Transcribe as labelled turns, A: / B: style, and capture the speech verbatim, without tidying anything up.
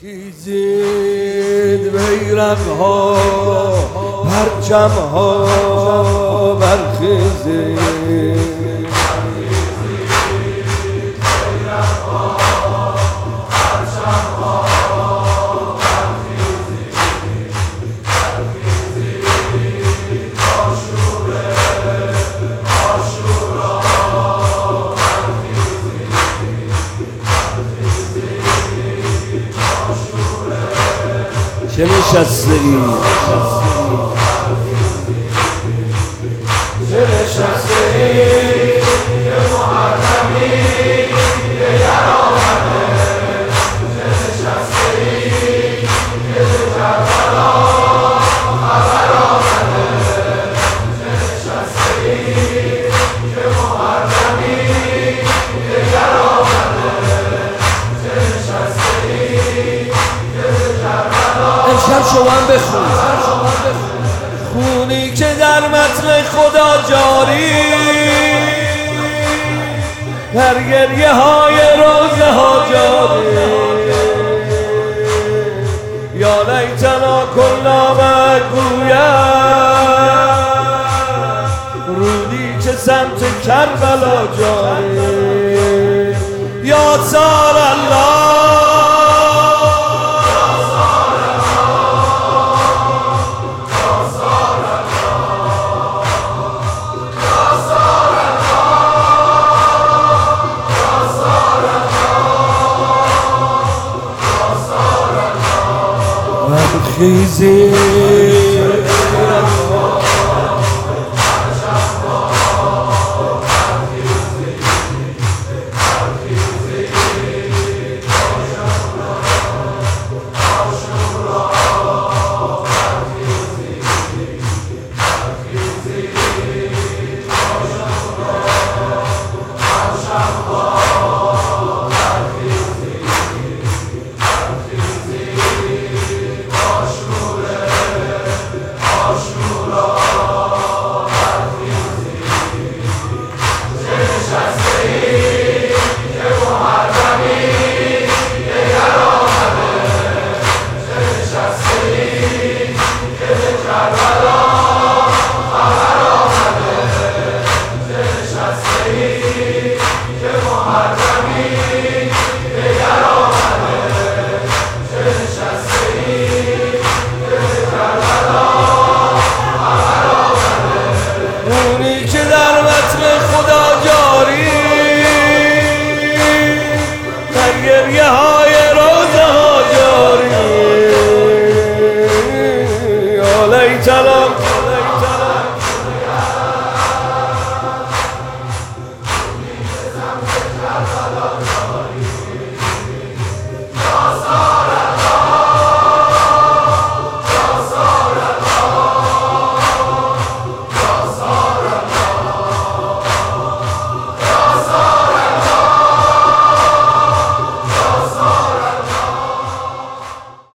A: برخیزید بیرق ها پرچم ها برخیزید چه نشسته ای؟ چه نشسته ای؟ یه محرمی یه گر آمده چه نشسته ای؟ یه کربلا خبر آمده چه نشسته ای؟ یه محرمی یه گر آمده چه نشسته ای؟ امشب شوام بخون خونی که در متن خدا جاری در گریه های روزه ها جاری یا لیتنا کنا مگویا رودی که سمت کربلا جاری یا سال الله برخیزید